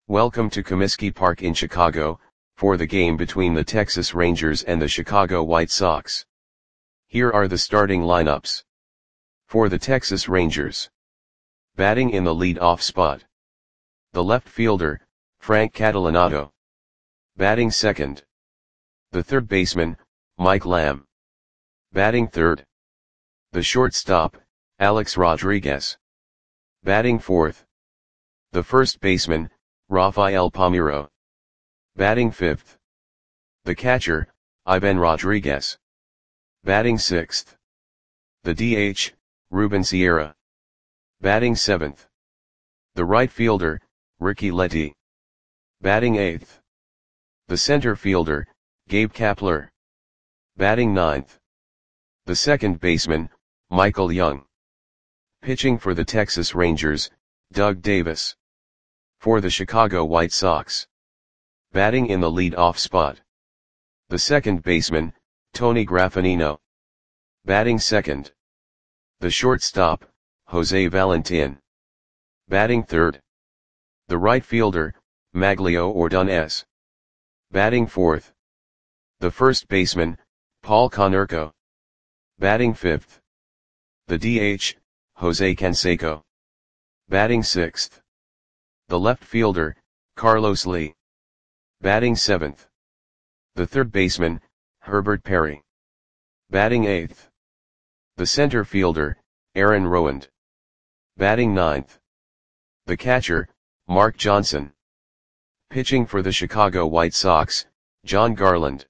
Welcome to Comiskey Park in Chicago, for the game between the Texas Rangers and the Chicago White Sox. Here are the starting lineups. For the Texas Rangers. Batting in the lead-off spot. The left fielder, Frank Catalanotto. Batting second. The third baseman, Mike Lamb. Batting third. The shortstop, Alex Rodriguez. Batting fourth. The first baseman, Rafael Palmeiro. Batting fifth. The catcher, Ivan Rodriguez. Batting sixth. The DH, Ruben Sierra. Batting seventh. The right fielder, Ricky Letty. Batting eighth. The center fielder, Gabe Kapler. Batting ninth. The second baseman, Michael Young. Pitching for the Texas Rangers, Doug Davis. For the Chicago White Sox. Batting in the lead-off spot. The second baseman, Tony Graffagnino. Batting second. The shortstop, Jose Valentin. Batting third. The right fielder, Maglio Ordonez. Batting fourth. The first baseman, Paul Konerko. Batting fifth. The DH, Jose Canseco. Batting sixth. The left fielder, Carlos Lee. Batting seventh. The third baseman, Herbert Perry. Batting eighth. The center fielder, Aaron Rowand. Batting ninth. The catcher, Mark Johnson. Pitching for the Chicago White Sox, John Garland.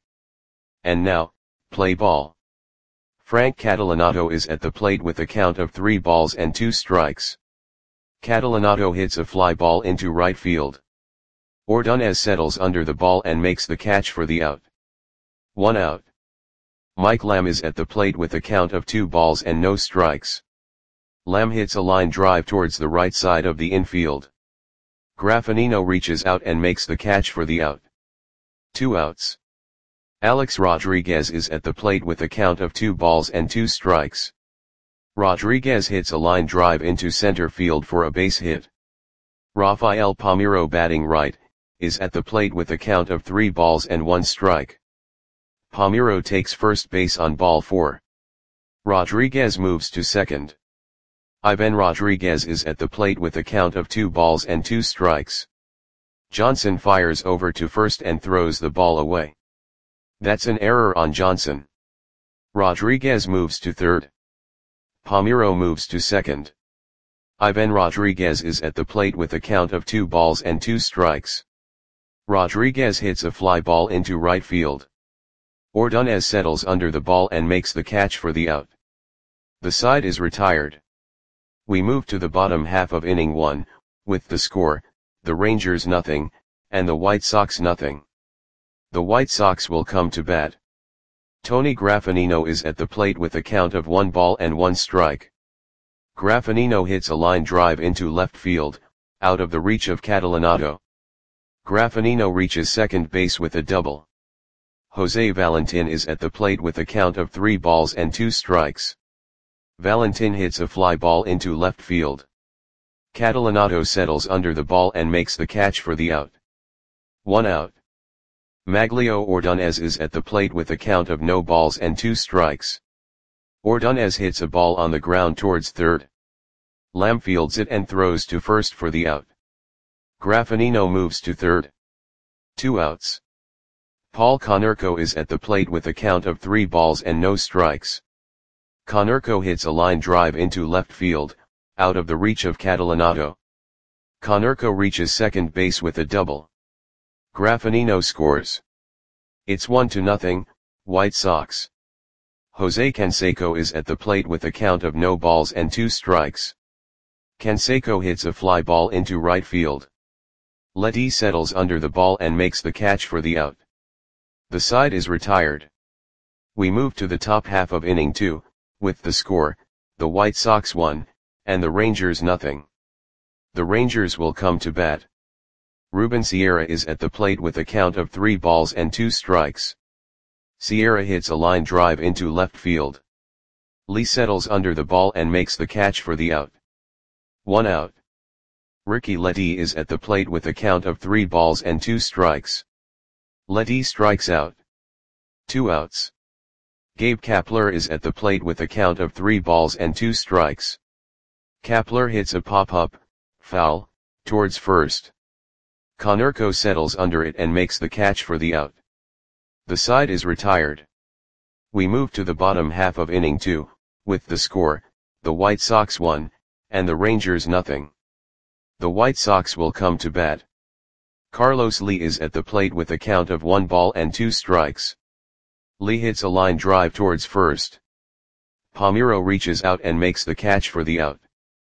And now, play ball. Frank Catalanotto is at the plate with a count of 3 balls and 2 strikes. Catalanotto hits a fly ball into right field. Ordonez settles under the ball and makes the catch for the out. 1 out. Mike Lamb is at the plate with a count of 2 balls and no strikes. Lamb hits a line drive towards the right side of the infield. Graffagnino reaches out and makes the catch for the out. 2 outs. Alex Rodriguez is at the plate with a count of 2 balls and 2 strikes. Rodriguez hits a line drive into center field for a base hit. Rafael Palmeiro, batting right, is at the plate with a count of 3 balls and 1 strike. Palmeiro takes first base on ball 4. Rodriguez moves to second. Ivan Rodriguez is at the plate with a count of 2 balls and 2 strikes. Johnson fires over to first and throws the ball away. That's an error on Johnson. Rodriguez moves to third. Palmeiro moves to second. Ivan Rodriguez is at the plate with a count of 2 balls and 2 strikes. Rodriguez hits a fly ball into right field. Ordonez settles under the ball and makes the catch for the out. The side is retired. We move to the bottom half of inning 1, with the score, the Rangers nothing, and the White Sox nothing. The White Sox will come to bat. Tony Graffagnino is at the plate with a count of 1 ball and 1 strike. Graffagnino hits a line drive into left field, out of the reach of Catalanotto. Graffagnino reaches second base with a double. Jose Valentin is at the plate with a count of 3 balls and 2 strikes. Valentin hits a fly ball into left field. Catalanotto settles under the ball and makes the catch for the out. 1 out. Maglio Ordonez is at the plate with a count of no balls and 2 strikes. Ordonez hits a ball on the ground towards third. Lamb fields it and throws to first for the out. Graffagnino moves to third. 2 outs. Paul Konerko is at the plate with a count of 3 balls and no strikes. Konerko hits a line drive into left field, out of the reach of Catalanotto. Konerko reaches second base with a double. Graffagnino scores. It's 1-0, White Sox. Jose Canseco is at the plate with a count of no balls and 2 strikes. Canseco hits a fly ball into right field. Letty settles under the ball and makes the catch for the out. The side is retired. We move to the top half of inning 2, with the score, the White Sox 1, and the Rangers nothing. The Rangers will come to bat. Ruben Sierra is at the plate with a count of 3 balls and 2 strikes. Sierra hits a line drive into left field. Lee settles under the ball and makes the catch for the out. 1 out. Ricky Letty is at the plate with a count of 3 balls and 2 strikes. Letty strikes out. 2 outs. Gabe Kapler is at the plate with a count of 3 balls and 2 strikes. Kapler hits a pop-up, foul, towards first. Konerko settles under it and makes the catch for the out. The side is retired. We move to the bottom half of inning 2, with the score, the White Sox 1, and the Rangers nothing. The White Sox will come to bat. Carlos Lee is at the plate with a count of 1 ball and 2 strikes. Lee hits a line drive towards first. Palmeiro reaches out and makes the catch for the out.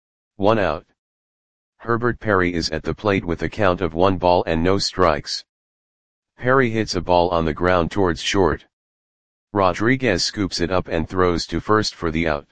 1 out. Herbert Perry is at the plate with a count of 1 ball and no strikes. Perry hits a ball on the ground towards short. Rodriguez scoops it up and throws to first for the out.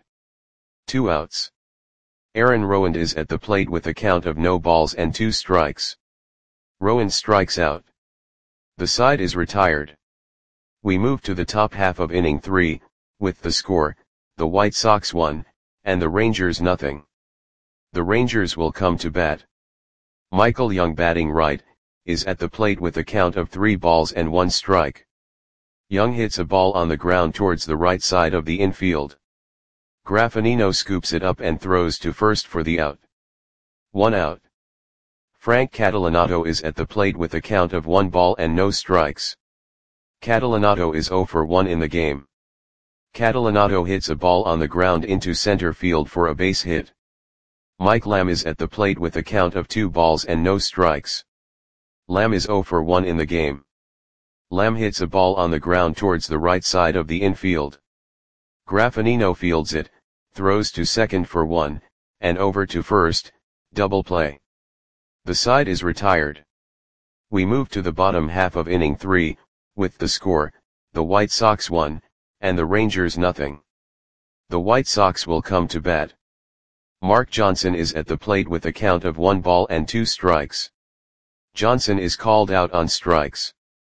2 outs. Aaron Rowand is at the plate with a count of no balls and 2 strikes. Rowand strikes out. The side is retired. We move to the top half of inning 3, with the score, the White Sox 1, and the Rangers nothing. The Rangers will come to bat. Michael Young, batting right, is at the plate with a count of 3 balls and 1 strike. Young hits a ball on the ground towards the right side of the infield. Graffinino scoops it up and throws to first for the out. 1 out. Frank Catalanato is at the plate with a count of 1 ball and no strikes. Catalanato is 0 for 1 in the game. Catalanato hits a ball on the ground into center field for a base hit. Mike Lamb is at the plate with a count of 2 balls and no strikes. Lamb is 0 for 1 in the game. Lamb hits a ball on the ground towards the right side of the infield. Graffinino fields it, throws to second for 1, and over to first, double play. The side is retired. We move to the bottom half of inning 3, with the score, the White Sox 1, and the Rangers nothing. The White Sox will come to bat. Mark Johnson is at the plate with a count of 1 ball and 2 strikes. Johnson is called out on strikes.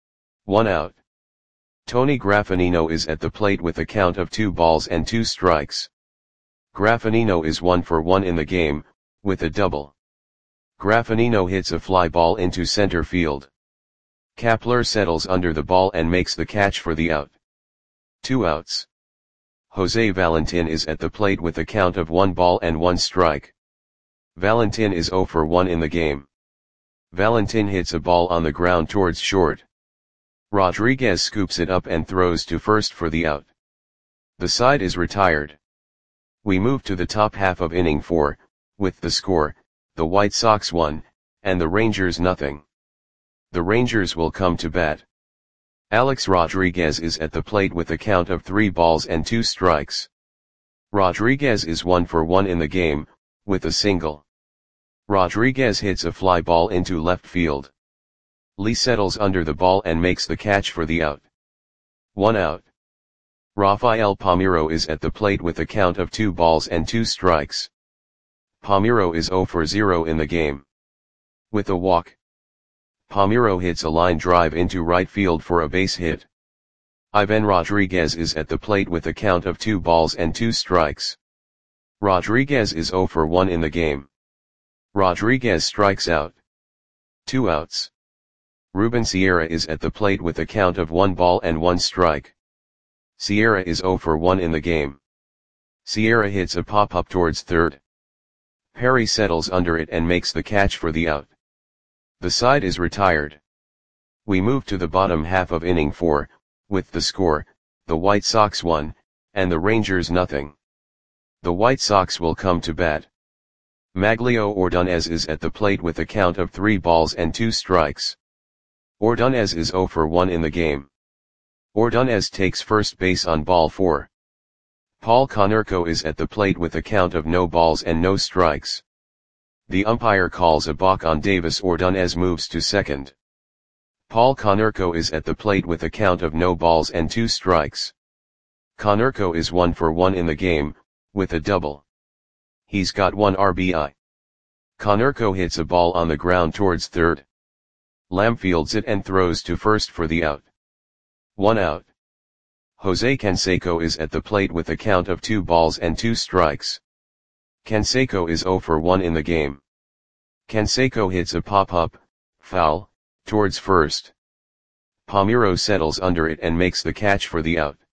1 out. Tony Graffinino is at the plate with a count of 2 balls and 2 strikes. Graffinino is 1 for 1 in the game, with a double. Graffinino hits a fly ball into center field. Kapler settles under the ball and makes the catch for the out. 2 outs. Jose Valentin is at the plate with a count of 1 ball and 1 strike. Valentin is 0 for 1 in the game. Valentin hits a ball on the ground towards short. Rodriguez scoops it up and throws to first for the out. The side is retired. We move to the top half of inning 4, with the score, the White Sox 1, and the Rangers nothing. The Rangers will come to bat. Alex Rodriguez is at the plate with a count of 3 balls and 2 strikes. Rodriguez is 1 for 1 in the game, with a single. Rodriguez hits a fly ball into left field. Lee settles under the ball and makes the catch for the out. 1 out. Rafael Palmeiro is at the plate with a count of 2 balls and 2 strikes. Palmeiro is 0 for 0 in the game. With a walk. Palmeiro hits a line drive into right field for a base hit. Ivan Rodriguez is at the plate with a count of 2 balls and 2 strikes. Rodriguez is 0 for 1 in the game. Rodriguez strikes out. 2 outs. Ruben Sierra is at the plate with a count of 1 ball and 1 strike. Sierra is 0 for 1 in the game. Sierra hits a pop-up towards third. Perry settles under it and makes the catch for the out. The side is retired. We move to the bottom half of inning 4, with the score, the White Sox 1, and the Rangers nothing. The White Sox will come to bat. Maglio Ordonez is at the plate with a count of 3 balls and 2 strikes. Ordonez is 0 for 1 in the game. Ordonez takes first base on ball 4. Paul Konerko is at the plate with a count of no balls and no strikes. The umpire calls a balk on Davis. Ordonez moves to second. Paul Konerko is at the plate with a count of no balls and 2 strikes. Konerko is 1 for 1 in the game, with a double. He's got 1 RBI. Konerko hits a ball on the ground towards third. Lamb fields it and throws to first for the out. 1 out. Jose Canseco is at the plate with a count of 2 balls and 2 strikes. Canseco is 0 for 1 in the game. Canseco hits a pop-up, foul, towards first. Palmeiro settles under it and makes the catch for the out.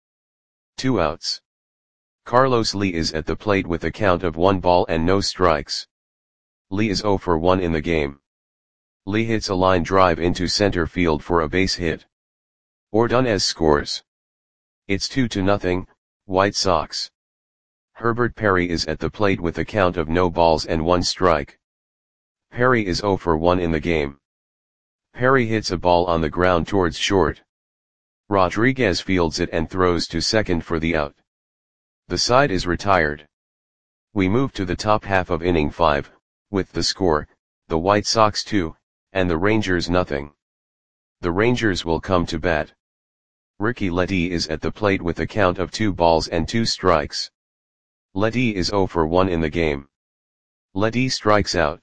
2 outs. Carlos Lee is at the plate with a count of 1 ball and no strikes. Lee is 0 for 1 in the game. Lee hits a line drive into center field for a base hit. Ordonez scores. It's 2-0, White Sox. Herbert Perry is at the plate with a count of no balls and 1 strike. Perry is 0 for 1 in the game. Perry hits a ball on the ground towards short. Rodriguez fields it and throws to second for the out. The side is retired. We move to the top half of inning 5, with the score, the White Sox 2, and the Rangers nothing. The Rangers will come to bat. Ricky Ledee is at the plate with a count of 2 balls and 2 strikes. Ledee is 0 for 1 in the game. Ledee strikes out.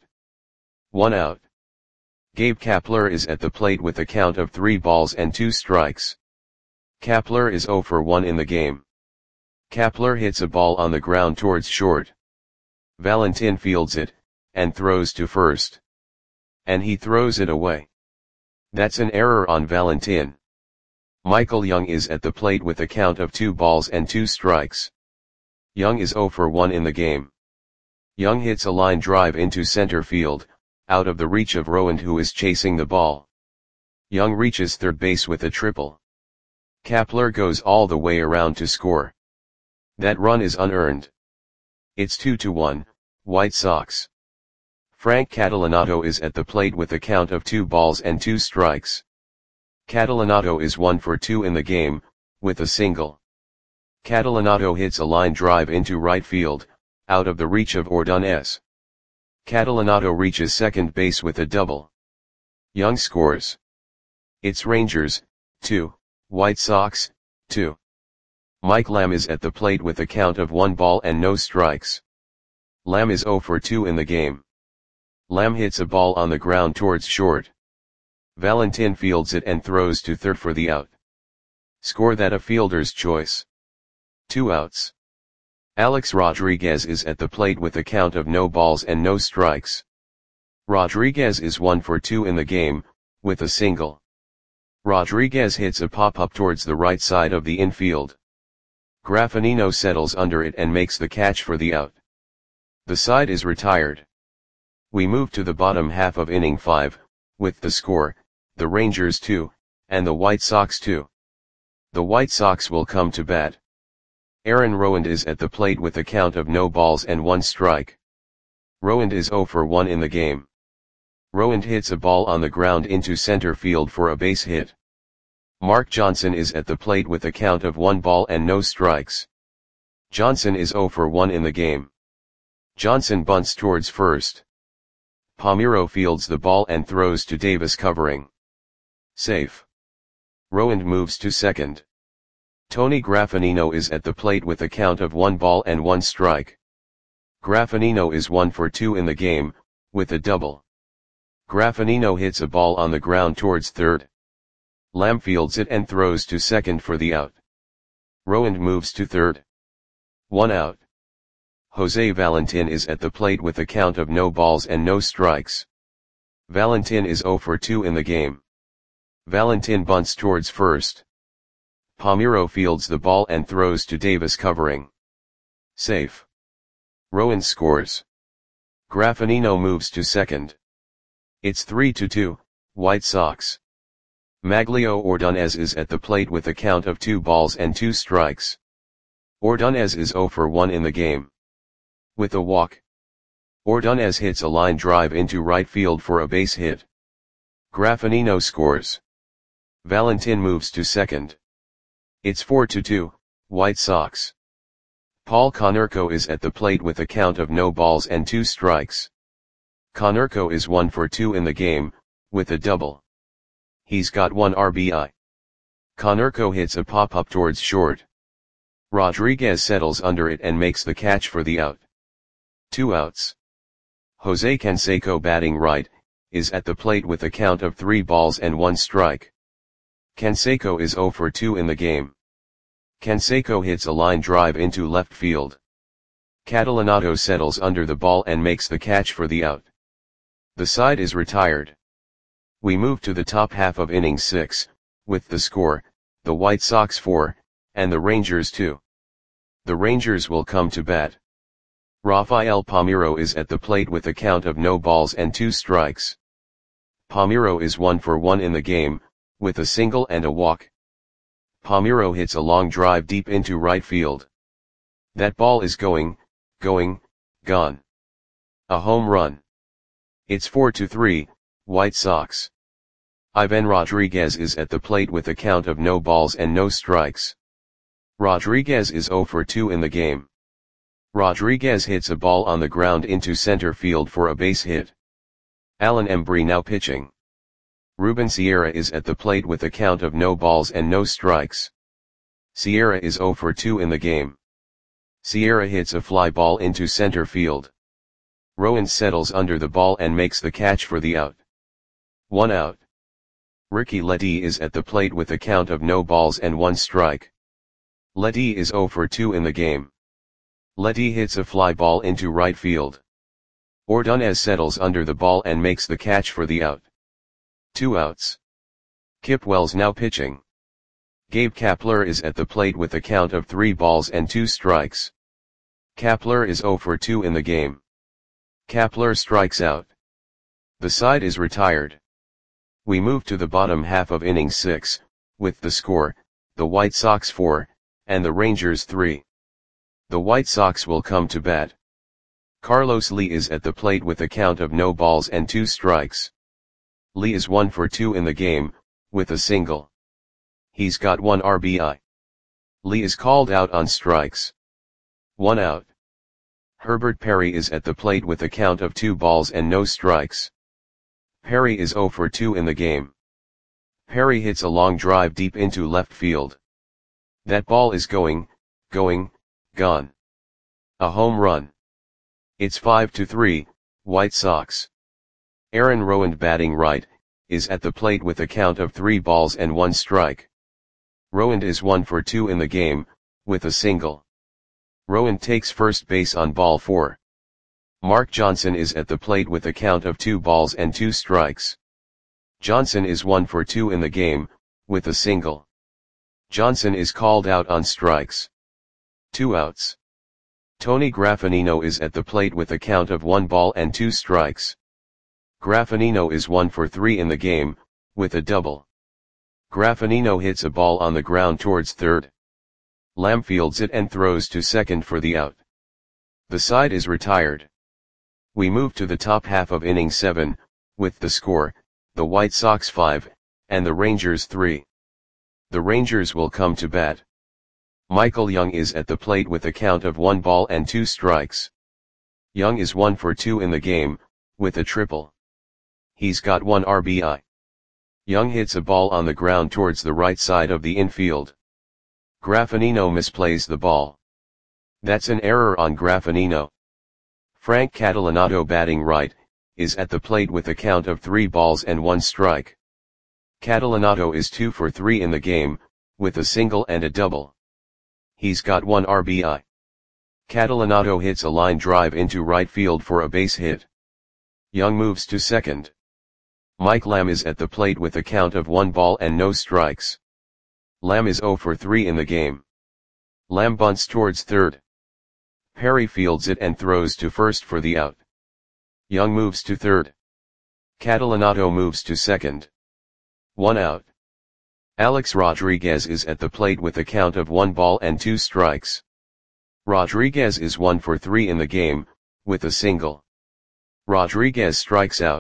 1 out. Gabe Kapler is at the plate with a count of 3 balls and 2 strikes. Kapler is 0 for 1 in the game. Kapler hits a ball on the ground towards short. Valentin fields it, and throws to first. And he throws it away. That's an error on Valentin. Michael Young is at the plate with a count of 2 balls and 2 strikes. Young is 0 for 1 in the game. Young hits a line drive into center field, out of the reach of Rowand, who is chasing the ball. Young reaches third base with a triple. Kapler goes all the way around to score. That run is unearned. It's 2-1, White Sox. Frank Catalanotto is at the plate with a count of 2 balls and 2 strikes. Catalanotto is 1 for 2 in the game, with a single. Catalanotto hits a line drive into right field, out of the reach of Ordonez. Catalanotto reaches second base with a double. Young scores. It's Rangers, 2, White Sox, 2. Mike Lamb is at the plate with a count of 1 ball and no strikes. Lamb is 0 for 2 in the game. Lamb hits a ball on the ground towards short. Valentin fields it and throws to third for the out. Score that a fielder's choice. 2 outs. Alex Rodriguez is at the plate with a count of no balls and no strikes. Rodriguez is 1 for 2 in the game, with a single. Rodriguez hits a pop-up towards the right side of the infield. Graffinino settles under it and makes the catch for the out. The side is retired. We move to the bottom half of inning 5, with the score, the Rangers 2, and the White Sox 2. The White Sox will come to bat. Aaron Rowand is at the plate with a count of no balls and 1 strike. Rowand is 0 for 1 in the game. Rowand hits a ball on the ground into center field for a base hit. Mark Johnson is at the plate with a count of 1 ball and no strikes. Johnson is 0 for 1 in the game. Johnson bunts towards first. Palmeiro fields the ball and throws to Davis covering. Safe. Rowand moves to second. Tony Graffinino is at the plate with a count of 1 ball and 1 strike. Graffinino is 1 for 2 in the game, with a double. Graffinino hits a ball on the ground towards third. Lamb fields it and throws to second for the out. Rowand moves to third. 1 out. Jose Valentin is at the plate with a count of no balls and no strikes. Valentin is 0 for 2 in the game. Valentin bunts towards first. Palmeiro fields the ball and throws to Davis covering. Safe. Rowand scores. Graffinino moves to second. It's 3-2, White Sox. Maglio Ordonez is at the plate with a count of 2 balls and 2 strikes. Ordonez is 0 for 1 in the game. With a walk. Ordonez hits a line drive into right field for a base hit. Graffinino scores. Valentin moves to second. It's 4-2, White Sox. Paul Konerko is at the plate with a count of no balls and 2 strikes. Konerko is 1 for 2 in the game, with a double. He's got 1 RBI. Konerko hits a pop-up towards short. Rodriguez settles under it and makes the catch for the out. 2 outs. Jose Canseco, batting right, is at the plate with a count of 3 balls and 1 strike. Canseco is 0 for 2 in the game. Canseco hits a line drive into left field. Catalanotto settles under the ball and makes the catch for the out. The side is retired. We move to the top half of inning 6, with the score, the White Sox 4, and the Rangers 2. The Rangers will come to bat. Rafael Palmeiro is at the plate with a count of no balls and 2 strikes. Palmeiro is 1 for 1 in the game, with a single and a walk. Palmeiro hits a long drive deep into right field. That ball is going, gone. A home run. It's 4-3, White Sox. Ivan Rodriguez is at the plate with a count of no balls and no strikes. Rodriguez is 0 for 2 in the game. Rodriguez hits a ball on the ground into center field for a base hit. Alan Embry now pitching. Ruben Sierra is at the plate with a count of no balls and no strikes. Sierra is 0 for 2 in the game. Sierra hits a fly ball into center field. Rowan settles under the ball and makes the catch for the out. 1 out. Ricky Ledee is at the plate with a count of no balls and 1 strike. Ledee is 0 for 2 in the game. Ledee hits a fly ball into right field. Ordonez settles under the ball and makes the catch for the out. 2 outs. Kip Wells now pitching. Gabe Kapler is at the plate with a count of 3 balls and 2 strikes. Kapler is 0 for 2 in the game. Kapler strikes out. The side is retired. We move to the bottom half of inning 6, with the score, the White Sox 4, and the Rangers 3. The White Sox will come to bat. Carlos Lee is at the plate with a count of no balls and 2 strikes. Lee is 1 for 2 in the game, with a single. He's got 1 RBI. Lee is called out on strikes. 1 out. Herbert Perry is at the plate with a count of 2 balls and no strikes. Perry is 0 for 2 in the game. Perry hits a long drive deep into left field. That ball is going, gone. A home run. It's 5-3, White Sox. Aaron Rowand batting right, is at the plate with a count of 3 balls and 1 strike. Rowand is 1 for 2 in the game, with a single. Rowand takes first base on ball 4. Mark Johnson is at the plate with a count of 2 balls and 2 strikes. Johnson is 1 for 2 in the game, with a single. Johnson is called out on strikes. 2 outs. Tony Graffinino is at the plate with a count of 1 ball and 2 strikes. Graffinino is 1 for 3 in the game, with a double. Graffinino hits a ball on the ground towards third. Lamb fields it and throws to second for the out. The side is retired. We move to the top half of inning 7, with the score, the White Sox 5, and the Rangers 3. The Rangers will come to bat. Michael Young is at the plate with a count of 1 ball and 2 strikes. Young is 1 for 2 in the game, with a triple. He's got 1 RBI. Young hits a ball on the ground towards the right side of the infield. Graffinino misplays the ball. That's an error on Graffinino. Frank Catalanato batting right, is at the plate with a count of 3 balls and 1 strike. Catalanato is 2 for 3 in the game, with a single and a double. He's got 1 RBI. Catalanato hits a line drive into right field for a base hit. Young moves to second. Mike Lamb is at the plate with a count of 1 ball and no strikes. Lamb is 0 for 3 in the game. Lamb bunts towards third. Perry fields it and throws to first for the out. Young moves to third. Catalanato moves to second. 1 out. Alex Rodriguez is at the plate with a count of 1 ball and 2 strikes. Rodriguez is 1 for 3 in the game, with a single. Rodriguez strikes out.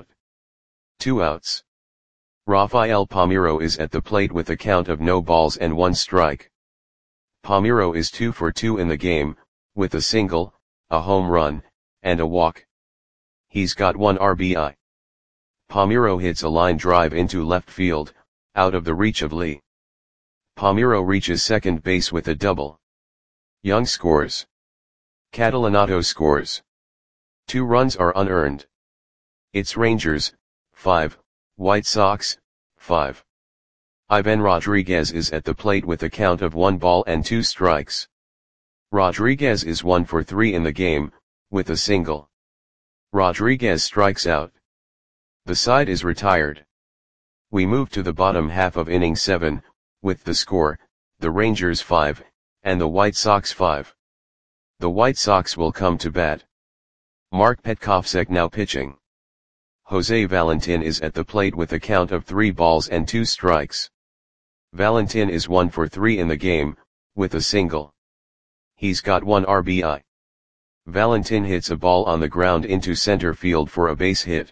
2 outs. Rafael Palmeiro is at the plate with a count of no balls and 1 strike. Palmeiro is 2 for 2 in the game, with a single, a home run, and a walk. He's got 1 RBI. Palmeiro hits a line drive into left field, out of the reach of Lee. Palmeiro reaches second base with a double. Young scores. Catalanato scores. 2 runs are unearned. It's Rangers, 5, White Sox, 5. Ivan Rodriguez is at the plate with a count of 1 ball and 2 strikes. Rodriguez is 1 for 3 in the game, with a single. Rodriguez strikes out. The side is retired. We move to the bottom half of inning 7, with the score, the Rangers 5, and the White Sox 5. The White Sox will come to bat. Mark Petkovsek now pitching. Jose Valentin is at the plate with a count of 3 balls and 2 strikes. Valentin is 1 for 3 in the game, with a single. He's got 1 RBI. Valentin hits a ball on the ground into center field for a base hit.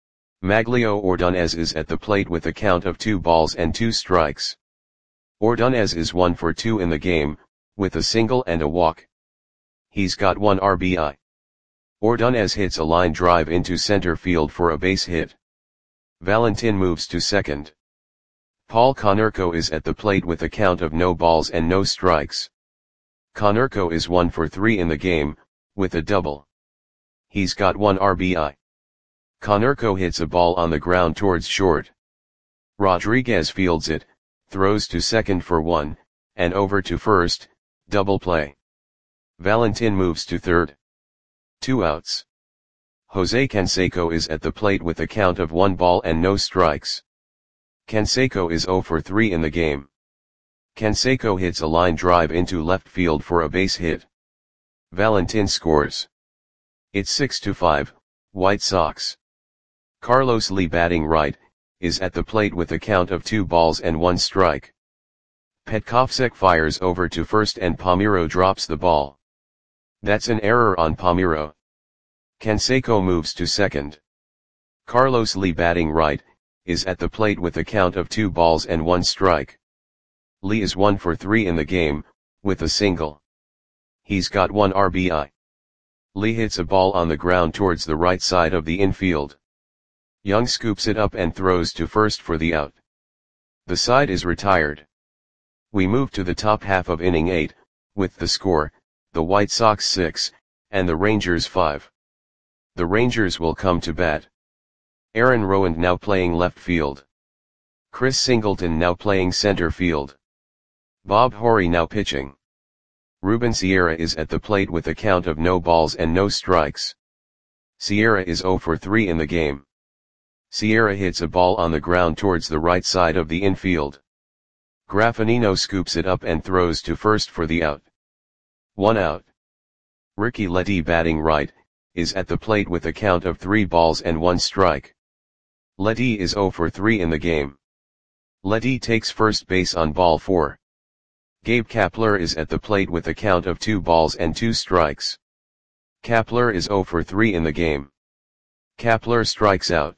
Maglio Ordonez is at the plate with a count of 2 balls and 2 strikes. Ordonez is 1 for 2 in the game, with a single and a walk. He's got 1 RBI. Ordonez hits a line drive into center field for a base hit. Valentin moves to second. Paul Konerko is at the plate with a count of no balls and no strikes. Konerko is 1 for 3 in the game, with a double. He's got 1 RBI. Konerko hits a ball on the ground towards short. Rodriguez fields it, throws to second for 1, and over to first, double play. Valentin moves to third. 2 outs. Jose Canseco is at the plate with a count of 1 ball and no strikes. Canseco is 0 for 3 in the game. Canseco hits a line drive into left field for a base hit. Valentin scores. It's 6-5, White Sox. Carlos Lee batting right, is at the plate with a count of 2 balls and 1 strike. Petkovsek fires over to first and Palmeiro drops the ball. That's an error on Palmeiro. Canseco moves to second. Carlos Lee batting right, is at the plate with a count of 2 balls and 1 strike. Lee is 1 for 3 in the game, with a single. He's got 1 RBI. Lee hits a ball on the ground towards the right side of the infield. Young scoops it up and throws to first for the out. The side is retired. We move to the top half of inning 8, with the score, the White Sox 6, and the Rangers 5. The Rangers will come to bat. Aaron Rowand now playing left field. Chris Singleton now playing center field. Bob Horry now pitching. Ruben Sierra is at the plate with a count of no balls and no strikes. Sierra is 0 for 3 in the game. Sierra hits a ball on the ground towards the right side of the infield. Graffinino scoops it up and throws to first for the out. 1 out. Ricky Letty batting right, is at the plate with a count of 3 balls and 1 strike. Letty is 0 for 3 in the game. Letty takes first base on ball 4. Gabe Kapler is at the plate with a count of 2 balls and 2 strikes. Kapler is 0 for 3 in the game. Kapler strikes out.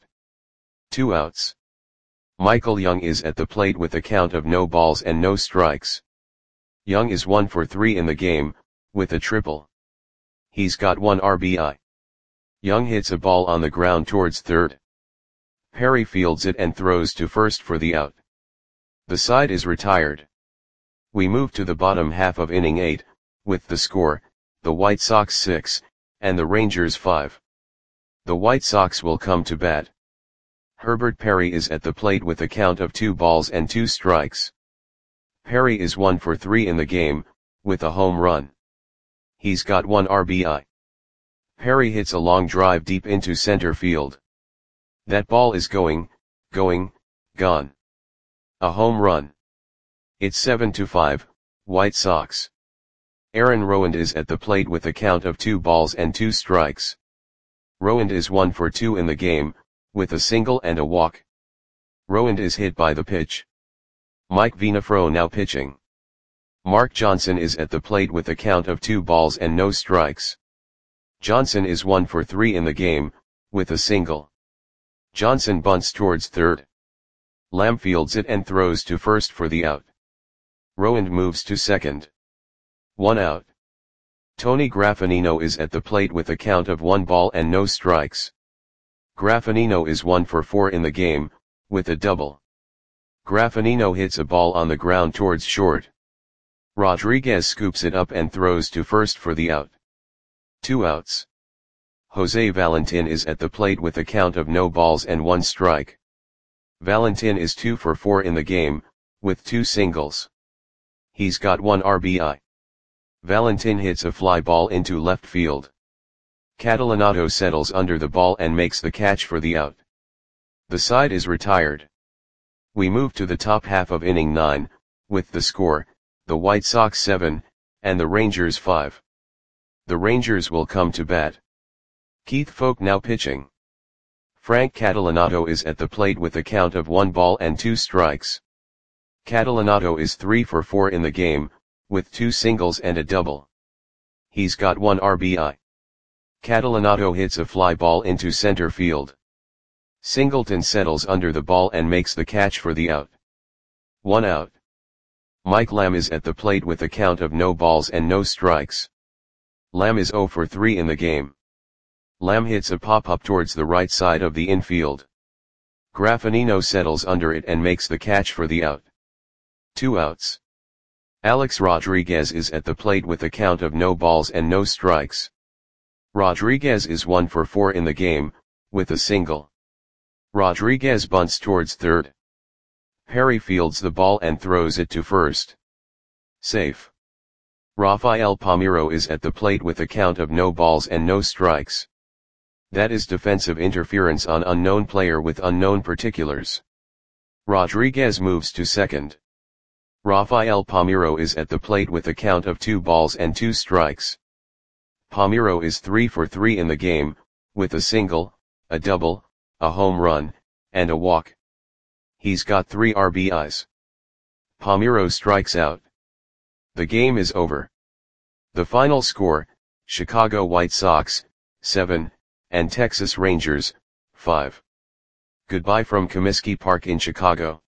2 outs. Michael Young is at the plate with a count of no balls and no strikes. Young is 1 for 3 in the game, with a triple. He's got 1 RBI. Young hits a ball on the ground towards third. Perry fields it and throws to first for the out. The side is retired. We move to the bottom half of inning 8, with the score, the White Sox 6, and the Rangers 5. The White Sox will come to bat. Herbert Perry is at the plate with a count of 2 balls and 2 strikes. Perry is 1 for 3 in the game, with a home run. He's got 1 RBI. Perry hits a long drive deep into center field. That ball is going, gone. A home run. It's 7-5, White Sox. Aaron Rowand is at the plate with a count of 2 balls and 2 strikes. Rowand is 1 for 2 in the game, with a single and a walk. Rowand is hit by the pitch. Mike Vinafro now pitching. Mark Johnson is at the plate with a count of 2 balls and no strikes. Johnson is 1 for 3 in the game, with a single. Johnson bunts towards third. Lamb fields it and throws to first for the out. Rowand moves to second. 1 out. Tony Graffinino is at the plate with a count of 1 ball and no strikes. Graffinino is 1 for 4 in the game, with a double. Graffinino hits a ball on the ground towards short. Rodriguez scoops it up and throws to first for the out. 2 outs. Jose Valentin is at the plate with a count of no balls and 1 strike. Valentin is 2 for 4 in the game, with 2 singles. He's got 1 RBI. Valentin hits a fly ball into left field. Catalanato settles under the ball and makes the catch for the out. The side is retired. We move to the top half of inning 9, with the score, the White Sox 7, and the Rangers 5. The Rangers will come to bat. Keith Foulke now pitching. Frank Catalanotto is at the plate with a count of 1 ball and 2 strikes. Catalanotto is 3 for 4 in the game, with 2 singles and a double. He's got 1 RBI. Catalanotto hits a fly ball into center field. Singleton settles under the ball and makes the catch for the out. 1 out. Mike Lamb is at the plate with a count of no balls and no strikes. Lamb is 0 for 3 in the game. Lamb hits a pop-up towards the right side of the infield. Graffinino settles under it and makes the catch for the out. 2 outs. Alex Rodriguez is at the plate with a count of no balls and no strikes. Rodriguez is 1 for 4 in the game, with a single. Rodriguez bunts towards third. Perry fields the ball and throws it to first. Safe. Rafael Palmeiro is at the plate with a count of no balls and no strikes. That is defensive interference on unknown player with unknown particulars. Rodriguez moves to second. Rafael Palmeiro is at the plate with a count of 2 balls and 2 strikes. Palmeiro is 3 for 3 in the game, with a single, a double, a home run, and a walk. He's got 3 RBIs. Palmeiro strikes out. The game is over. The final score, Chicago White Sox, 7, and Texas Rangers, 5. Goodbye from Comiskey Park in Chicago.